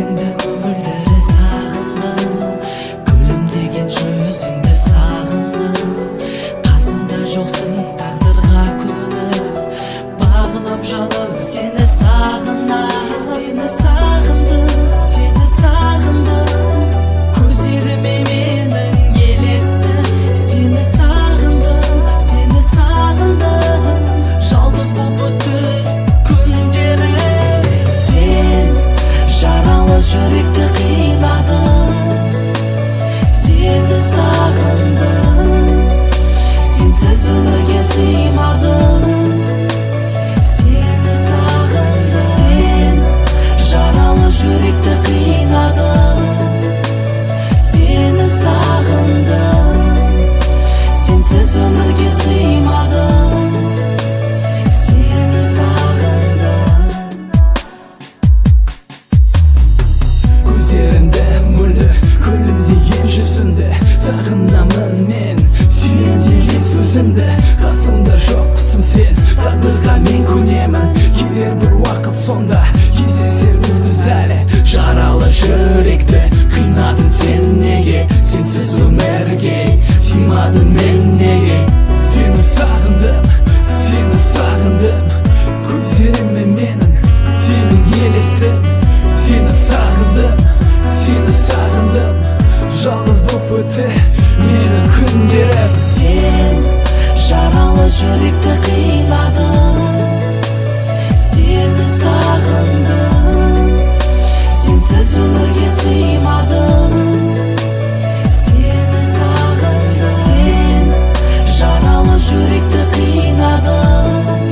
көздеріңді мөлдірі сағындым, күлімдеген жүзіңді сағындым. Қасымда жоқсың тағдырға көніп, бағынам жаным сені сағынам. Сені сағындым, сені сағындым, көздеріме менің елессің. Сені сағындым, сені сағындым, жалғыз боп өтті күндерім. Сен жаралы жүректі қинадың, сені сағындым, сенсіз өмірге сыймадым. Сені сағындым, сен жаралы жүректі қинадың, сені сағындым, сенсіз өмірге сыймадым. Сені сағындым. Көздеріңді мөлдір күлімдеген жүзіңді сағынамын мен, сүйем деген сөзіңді. Қасымда жоқсың сен, тағдырға мен көнемін. Келер бір уақыт сонда кездесерміз біз әлі. Жаралы жүректі қинадың сен неге, сенсіз өмірге сыймадың мен неге. Сені сағындым, сені сағындым, көздеріме менің сенің елесің. Сені сағындым, сені сағындым, жалғыз боп өтті менің күндерім. Сен жаралы жүректі қинадың, сені сағындым, сенсіз өмірге сыймадым. Сені сағындым, сен жаралы жүректі қинадың,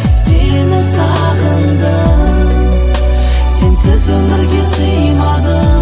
сені сағындым, сенсіз өмірге сыймадым.